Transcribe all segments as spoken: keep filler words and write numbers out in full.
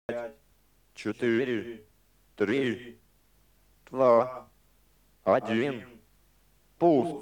четыре, три, два, один. Пуск.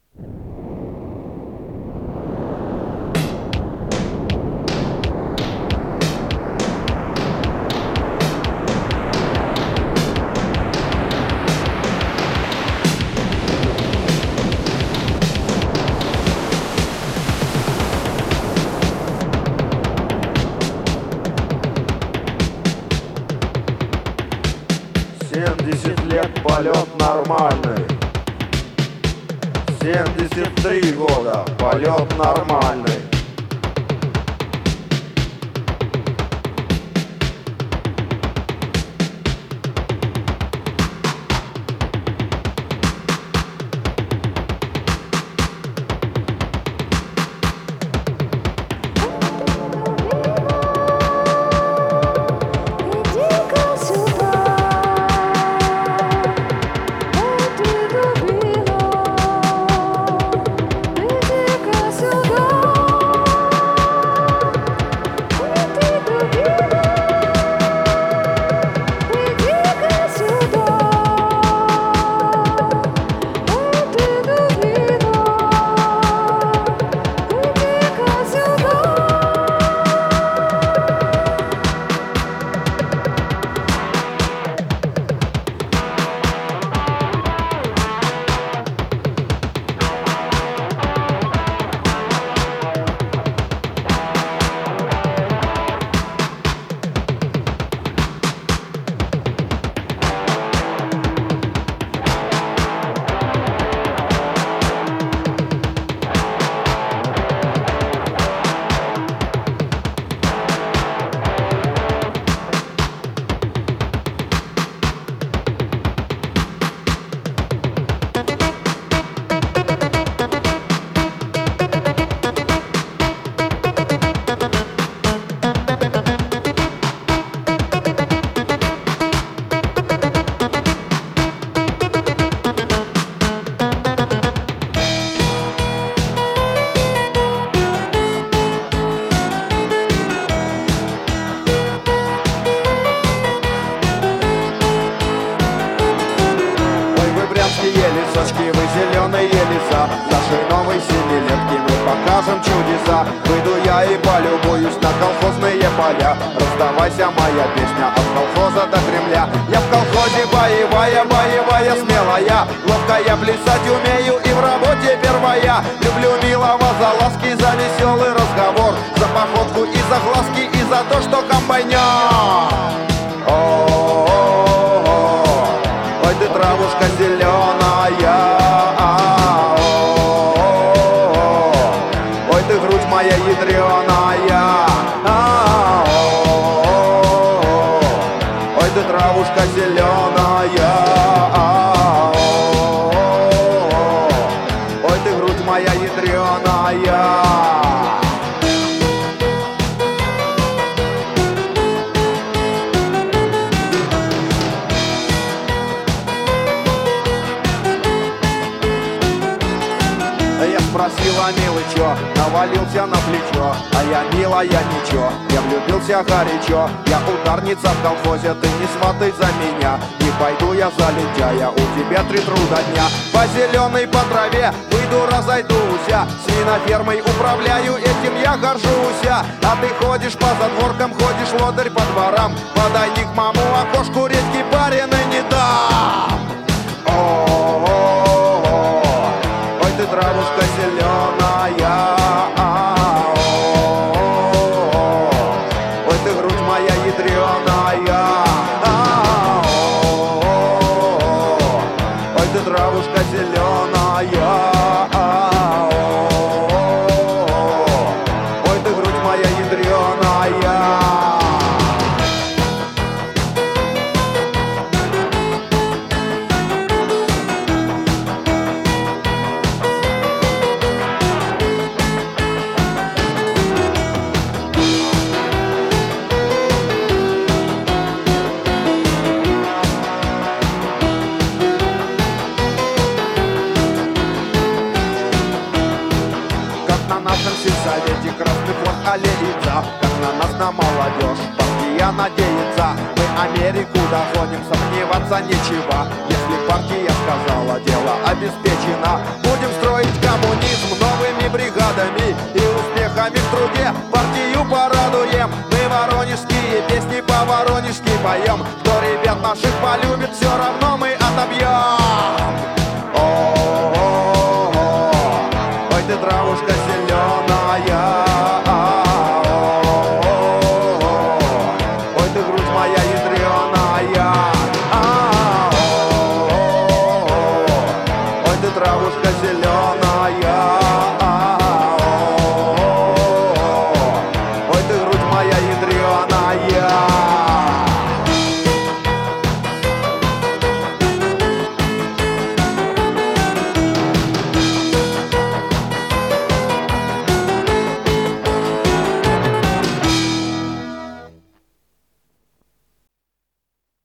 Семьдесят лет полет нормальный. Семьдесят три года полет нормальный. Лесочки, вы зеленые леса, нашей новой семилетки мы покажем чудеса. Выйду я и полюбуюсь на колхозные поля. Раздавайся, моя песня от колхоза до Кремля. Я в колхозе боевая, боевая, смелая, ловкая, плясать умею и в работе первая. Люблю милого за ласки, за веселый разговор, за походку и за глазки, и за то, что комбайнер. Ой, ты травушка зеленая, ой, ты грудь моя ядреная, ой, ты травушка зеленая, ой, ты грудь моя ядреная. Спросила, милый, чё, навалился на плечо, а я, милая, ничего, я влюбился горячо. Я ударница в колхозе, ты не сватай за меня, не пойду я за лентяя, у тебя три труда дня. По зеленой, по траве выйду, разойдуся, свинофермой управляю, этим я горжусь. А ты ходишь по задворкам, ходишь лодырь по дворам, подойди к маму окошку, редьки барины не дам. Ой, ты травушка зеленая, ой, ты грудь моя ядреная, ой, ты травушка зеленая, ой, ты грудь моя ядреная. зря надеяться. Мы Америку догоним, сомневаться нечего. Если партия сказала, дело обеспечено. Будем строить коммунизм новыми бригадами и успехами в труде партию порадуем. Мы воронежские песни по-воронежски поем. Кто ребят наших полюбит, все равно мы отобьем.